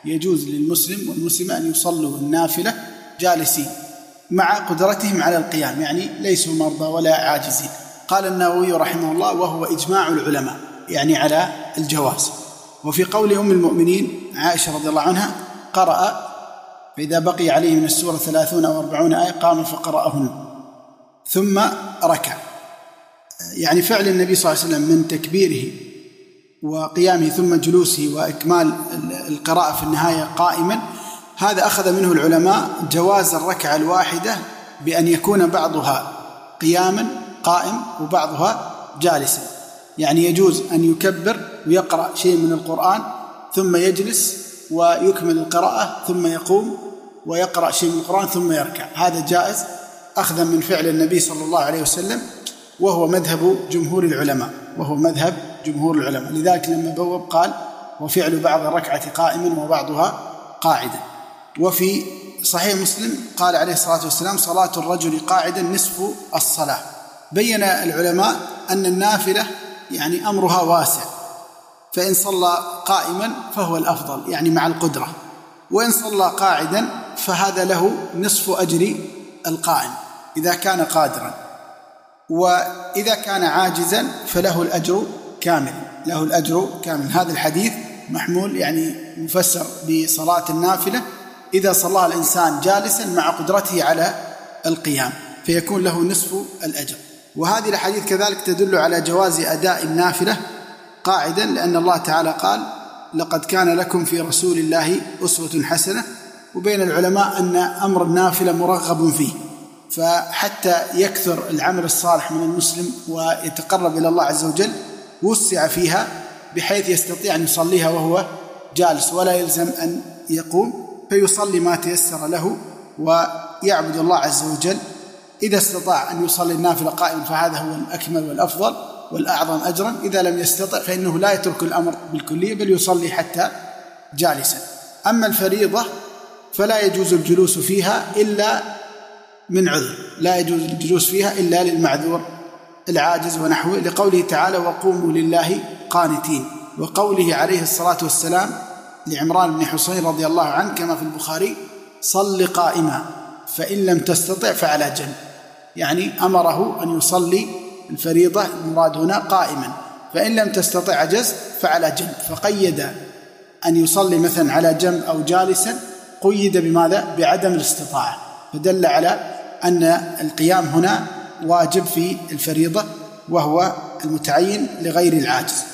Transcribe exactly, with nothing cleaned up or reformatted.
يجوز للمسلم والمسلمة أن يصلوا النافلة جالسين مع قدرتهم على القيام، يعني ليسوا مرضى ولا عاجزين. قال النووي رحمه الله: وهو إجماع العلماء، يعني على الجواز. وفي قول أم المؤمنين عائشة رضي الله عنها: قرأ فإذا بقي عليه من السورة ثلاثون أو أربعون آية قام فقرأهن ثم ركع. يعني فعل النبي صلى الله عليه وسلم من تكبيره وقيامه ثم جلوسه وإكمال القراءة في النهاية قائما، هذا أخذ منه العلماء جواز الركعة الواحدة بأن يكون بعضها قياما قائم وبعضها جالسا. يعني يجوز أن يكبر ويقرأ شيء من القرآن ثم يجلس ويكمل القراءة ثم يقوم ويقرأ شيء من القرآن ثم يركع، هذا جائز أخذا من فعل النبي صلى الله عليه وسلم، وهو مذهب جمهور العلماء وهو مذهب جمهور العلماء. لذلك لما بوب قال: وفعل بعض الركعة قائما وبعضها قاعدا. وفي صحيح مسلم قال عليه الصلاة والسلام: صلاة الرجل قاعدا نصف الصلاة. بين العلماء أن النافلة يعني أمرها واسع، فإن صلى قائما فهو الأفضل يعني مع القدرة، وإن صلى قاعدا فهذا له نصف أجر القائم إذا كان قادرا، وإذا كان عاجزا فله الأجر كامل، له الأجر كامل. هذا الحديث محمول يعني مفسر بصلاة النافلة إذا صلى الإنسان جالسا مع قدرته على القيام فيكون له نصف الأجر. وهذه الحديث كذلك تدل على جواز أداء النافلة قاعدا، لأن الله تعالى قال: لقد كان لكم في رسول الله أسوة حسنة. وبين العلماء أن أمر النافلة مرغب فيه، فحتى يكثر العمل الصالح من المسلم ويتقرب إلى الله عز وجل وسع فيها بحيث يستطيع أن يصليها وهو جالس ولا يلزم أن يقوم، فيصلي ما تيسر له ويعبد الله عز وجل. إذا استطاع أن يصلي النافلة قائما فهذا هو الأكمل والأفضل والأعظم أجرا، إذا لم يستطع فإنه لا يترك الأمر بالكلية بل يصلي حتى جالسا. أما الفريضة فلا يجوز الجلوس فيها إلا من عذر، لا يجوز الجلوس فيها إلا للمعذور العاجز ونحوه، لقوله تعالى: وقوموا لله قانتين، وقوله عليه الصلاة والسلام لعمران بن حسين رضي الله عنه كما في البخاري: صل قائما فإن لم تستطع فعلى جنب. يعني أمره أن يصلي الفريضة المراد هنا قائما، فإن لم تستطع عجز فعلى جنب، فقيد أن يصلي مثلا على جنب أو جالسا، قيد بماذا؟ بعدم الاستطاعة، فدل على أن القيام هنا واجب في الفريضة وهو المتعين لغير العاجز.